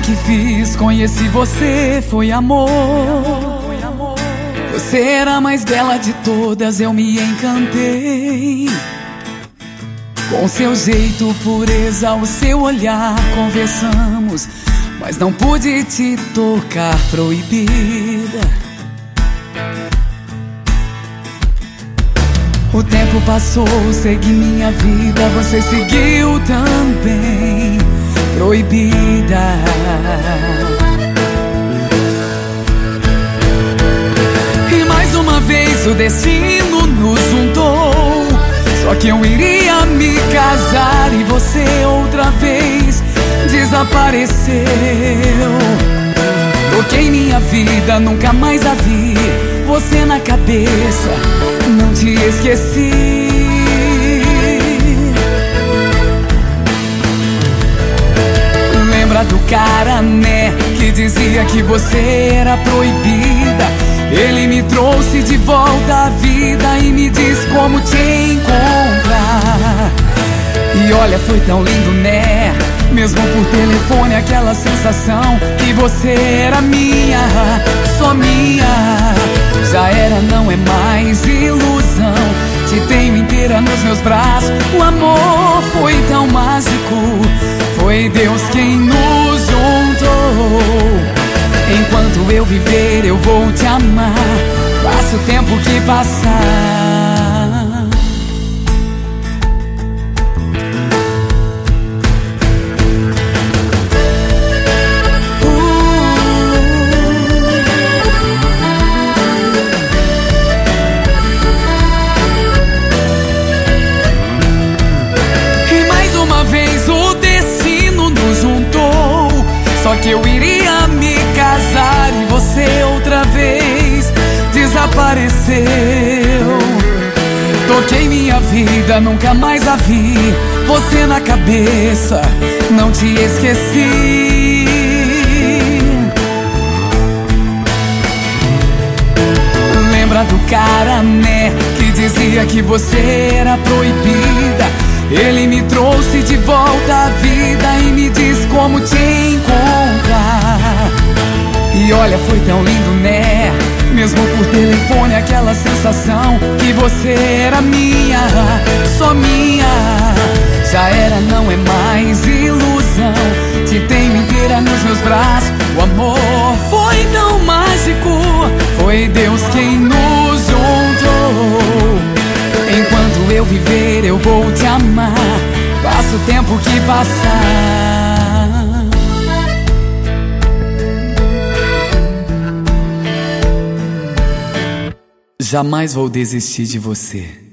que fiz, conheci você, foi amor. Você era a mais bela de todas, eu me encantei com seu jeito, pureza, o seu olhar. Conversamos, mas não pude te tocar, proibida. O tempo passou, segui minha vida, você seguiu também, proibida. E mais uma vez o destino nos juntou. Só que eu iria me casar e você outra vez desapareceu. Toquei minha vida, nunca mais a vi. Você na cabeça, não te esqueci. Lembra do cara, né, que dizia que você era proibida? Ele me trouxe de volta à vida e me diz como te encontrar. E olha, foi tão lindo, né? Mesmo por telefone, aquela sensação que você era minha, só minha. Já era, não é mais ilusão. Te tenho inteira nos meus braços. O amor foi tão mágico, foi Deus quem nos juntou. Enquanto eu viver, eu vou te amar, passe o tempo que passar. E mais uma vez o destino nos juntou. Só que eu iria me casar e você outra vez desapareceu. Toquei minha vida, nunca mais a vi. Você na cabeça, não te esqueci. Lembra do cara, né, que dizia que você era proibida? Ele me trouxe de volta à vida e me diz como te encontrar. E olha, foi tão lindo, né? Mesmo por telefone, aquela sensação que você era minha, só minha. Já era, não é mais ilusão. Te tenho inteira nos meus braços. O amor foi tão mágico, foi Deus quem nos juntou. Enquanto eu viver, eu vou te amar, passa o tempo que passar. Jamais vou desistir de você.